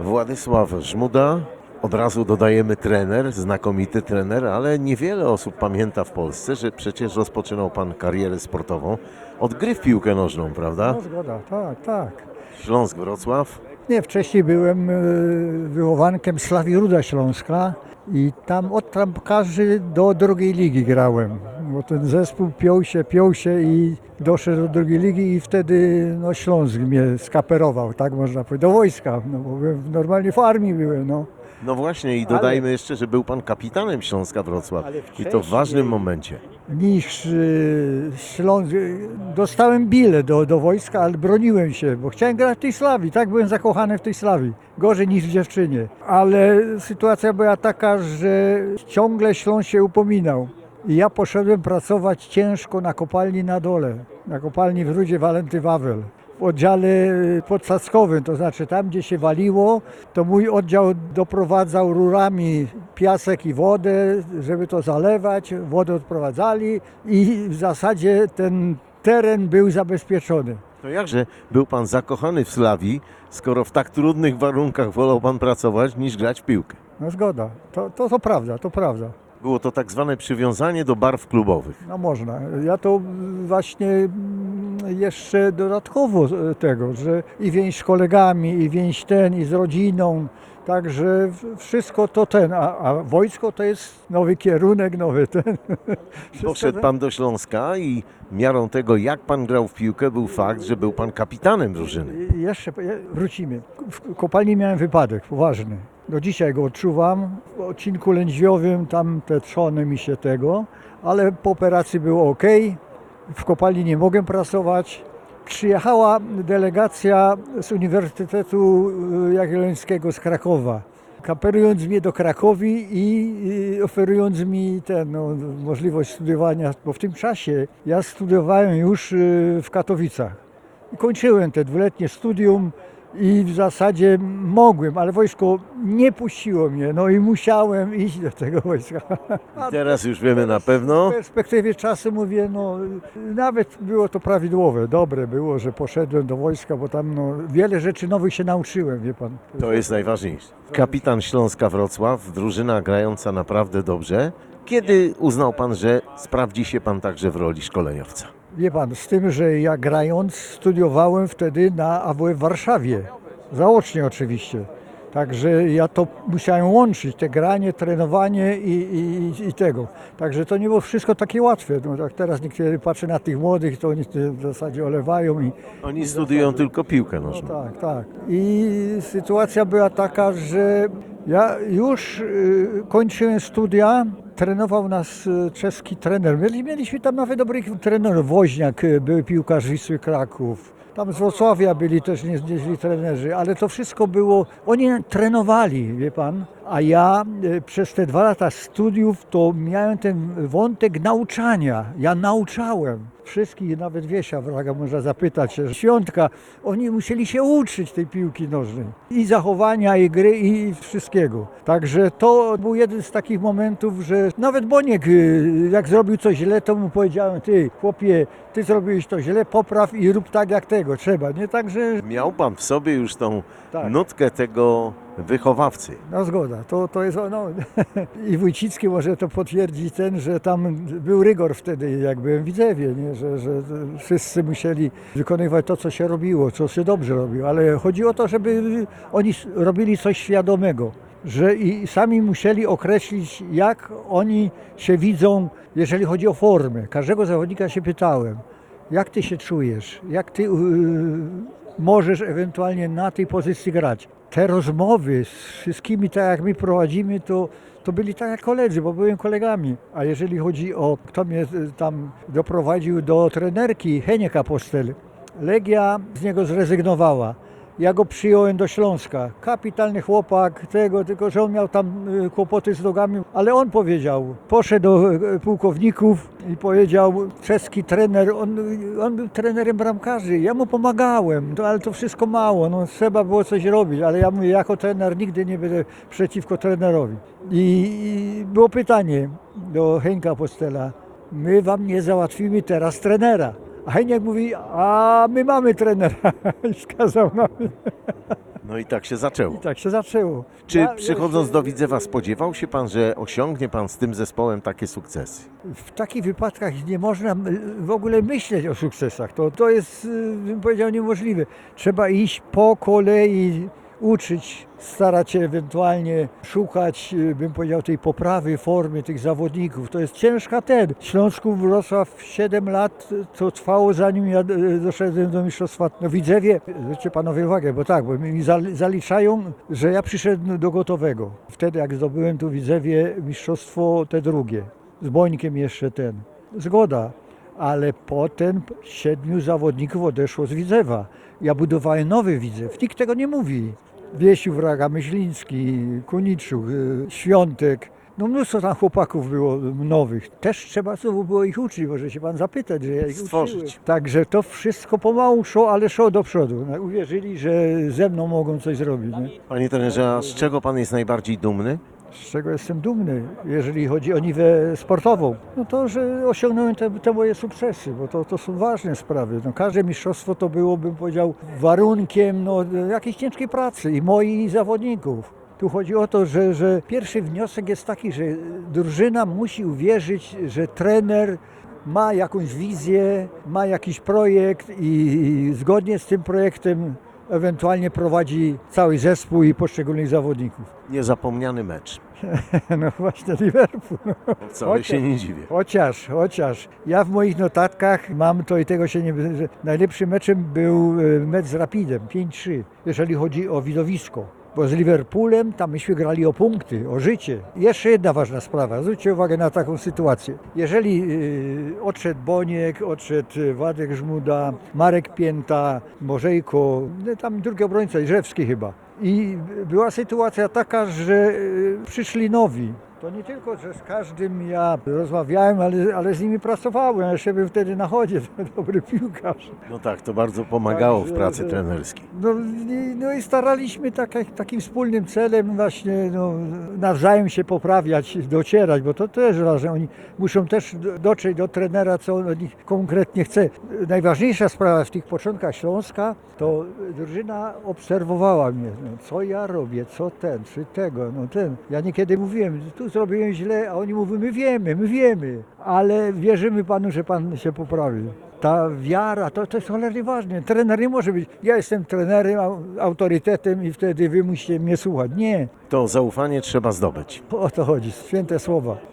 Władysław Żmuda, od razu dodajemy trener, znakomity trener, ale niewiele osób pamięta w Polsce, że przecież rozpoczynał Pan karierę sportową od gry w piłkę nożną, prawda? No zgoda, tak, tak. Śląsk Wrocław. Nie, wcześniej byłem wychowankiem Slavii Ruda Śląska i tam od trampkarzy do drugiej ligi grałem. Bo ten zespół piął się i doszedł do drugiej ligi i wtedy no, Śląsk mnie skaperował, tak można powiedzieć, do wojska, no bo normalnie w armii byłem, no. No właśnie i dodajmy jeszcze, że był Pan kapitanem Śląska Wrocław i to w ważnym momencie. Niż Śląsk. Dostałem bilet do wojska, ale broniłem się, bo chciałem grać w tej Slawii, tak byłem zakochany w tej Slawii, gorzej niż w dziewczynie. Ale sytuacja była taka, że ciągle Śląsk się upominał. I ja poszedłem pracować ciężko na kopalni na dole, na kopalni w Rudzie Walenty Wawel. W oddziale podsadzkowym, to znaczy tam, gdzie się waliło, to mój oddział doprowadzał rurami piasek i wodę, żeby to zalewać, wodę odprowadzali i w zasadzie ten teren był zabezpieczony. To jakże był Pan zakochany w Slawii, skoro w tak trudnych warunkach wolał Pan pracować niż grać w piłkę? No zgoda, to prawda, to prawda. Było to tak zwane przywiązanie do barw klubowych. No można. Ja to właśnie jeszcze dodatkowo tego, że i więź z kolegami, i więź i z rodziną, także wszystko to a wojsko to jest nowy kierunek, nowy ten. Poszedł Pan do Śląska i miarą tego, jak Pan grał w piłkę, był fakt, że był Pan kapitanem drużyny. Jeszcze wrócimy. W kopalni miałem wypadek poważny. Do dzisiaj go odczuwam. W odcinku lędźwiowym tam te trzony mi się tego, ale po operacji było ok. W kopalni nie mogę pracować. Przyjechała delegacja z Uniwersytetu Jagiellońskiego z Krakowa, kaperując mnie do Krakowi i oferując mi możliwość studiowania, bo w tym czasie ja studiowałem już w Katowicach. I kończyłem te dwuletnie studium i w zasadzie mogłem, ale wojsko nie puściło mnie, no i musiałem iść do tego wojska. I teraz już wiemy na pewno. W perspektywie czasu mówię, no nawet było to prawidłowe, dobre było, że poszedłem do wojska, bo tam wiele rzeczy nowych się nauczyłem, wie pan. To jest najważniejsze. Kapitan Śląska Wrocław, drużyna grająca naprawdę dobrze. Kiedy uznał Pan, że sprawdzi się Pan także w roli szkoleniowca? Wie pan, z tym, że ja grając studiowałem wtedy na AWF w Warszawie, zaocznie oczywiście. Także ja to musiałem łączyć, te granie, trenowanie i tego. Także to nie było wszystko takie łatwe. No, tak teraz niektórzy patrzą na tych młodych, to oni w zasadzie olewają. Oni studiują tylko piłkę nożną. Tak, tak. I sytuacja była taka, że ja już kończyłem studia, trenował nas czeski trener. Mieliśmy tam nawet dobrych trenerów. Woźniak, był piłkarz Wisły Kraków. Tam z Wrocławia byli też nieźli trenerzy, ale to wszystko było, oni trenowali, wie pan, a ja przez te 2 lata studiów to miałem ten wątek nauczania. Ja nauczałem wszystkich, nawet Wiesia Wraga można zapytać się, Świątka, oni musieli się uczyć tej piłki nożnej. I zachowania, i gry, i wszystkiego. Także to był jeden z takich momentów, że nawet Boniek, jak zrobił coś źle, to mu powiedziałem, ty chłopie, ty zrobiłeś to źle, popraw i rób tak jak tego trzeba, nie? Także... Miał Pan w sobie już tą Tak. nutkę tego wychowawcy. No zgoda, to jest, i Wójcicki może to potwierdzić że tam był rygor wtedy, jak byłem w Widzewie, nie? Że wszyscy musieli wykonywać to, co się robiło, co się dobrze robiło, ale chodzi o to, żeby oni robili coś świadomego, że i sami musieli określić, jak oni się widzą, jeżeli chodzi o formę. Każdego zawodnika się pytałem, jak ty się czujesz, jak ty możesz ewentualnie na tej pozycji grać. Te rozmowy z wszystkimi, tak jak my prowadzimy, to byli tak jak koledzy, bo byłem kolegami. A jeżeli chodzi o kto mnie tam doprowadził do trenerki, Heniek Apostel, Legia z niego zrezygnowała. Ja go przyjąłem do Śląska. Kapitalny chłopak, tylko że on miał tam kłopoty z nogami, ale on powiedział, poszedł do pułkowników i powiedział, czeski trener, on był trenerem bramkarzy, ja mu pomagałem, ale to wszystko mało, trzeba było coś robić, ale ja mówię, jako trener nigdy nie będę przeciwko trenerowi. I było pytanie do Henka Apostela, my wam nie załatwimy teraz trenera. A Heniek mówi, a my mamy trenera i wskazał na mnie. No i tak się zaczęło. I tak się zaczęło. Czy przychodząc do Widzewa spodziewał się pan, że osiągnie pan z tym zespołem takie sukcesy? W takich wypadkach nie można w ogóle myśleć o sukcesach. To jest, bym powiedział, niemożliwe. Trzeba iść po kolei, uczyć, starać się ewentualnie szukać, bym powiedział, tej poprawy formy tych zawodników. To jest ciężka w Śląsku Wrocław 7 lat to trwało, zanim ja doszedłem do mistrzostwa. No Widzewie, zwróćcie panowie uwagę, bo tak, bo mi zaliczają, że ja przyszedłem do gotowego. Wtedy jak zdobyłem tu w Widzewie mistrzostwo te drugie. Z Bońkiem jeszcze Zgoda, ale potem 7 zawodników odeszło z Widzewa. Ja budowałem nowy Widzew. Nikt tego nie mówi. Wiesiu Wraga, Myśliński, Kuniczuk, Świątek. No mnóstwo tam chłopaków było nowych. Też trzeba znowu było ich uczyć, może się pan zapytać, że ja ich Stworzyć. uczyłem. Także to wszystko pomału szło, ale szło do przodu. No, uwierzyli, że ze mną mogą coś zrobić. Nie? Panie trenerze, a z czego pan jest najbardziej dumny? Z czego jestem dumny, jeżeli chodzi o niwę sportową, no to, że osiągnąłem te moje sukcesy, bo to są ważne sprawy. No, każde mistrzostwo to było, bym powiedział, warunkiem jakiejś ciężkiej pracy i moich zawodników. Tu chodzi o to, że pierwszy wniosek jest taki, że drużyna musi uwierzyć, że trener ma jakąś wizję, ma jakiś projekt i zgodnie z tym projektem ewentualnie prowadzi cały zespół i poszczególnych zawodników. Niezapomniany mecz. No właśnie Liverpool. Wcale się nie dziwię. Chociaż ja w moich notatkach mam to i tego się nie... że najlepszym meczem był mecz z Rapidem, 5-3, jeżeli chodzi o widowisko. Bo z Liverpoolem tam myśmy grali o punkty, o życie. Jeszcze jedna ważna sprawa, zwróćcie uwagę na taką sytuację. Jeżeli odszedł Boniek, odszedł Władek Żmuda, Marek Pięta, Bożejko, tam drugi obrońca, Iżewski chyba. I była sytuacja taka, że przyszli nowi. To nie tylko, że z każdym ja rozmawiałem, ale z nimi pracowałem. Ja się bym wtedy na chodzie, to dobry piłkarz. No tak, to bardzo pomagało w Także, pracy trenerskiej. No i staraliśmy takim wspólnym celem właśnie nawzajem się poprawiać, docierać, bo to też ważne. Oni muszą też dotrzeć do trenera, co on od nich konkretnie chce. Najważniejsza sprawa w tych początkach Śląska, to drużyna obserwowała mnie. Co ja robię, czy tego, Ja niekiedy mówiłem, tu zrobiłem źle, a oni mówią, my wiemy, ale wierzymy panu, że pan się poprawi. Ta wiara, to jest cholernie ważne. Trener nie może być, ja jestem trenerem, autorytetem i wtedy wy musicie mnie słuchać. Nie, To zaufanie trzeba zdobyć. o to chodzi, święte słowa.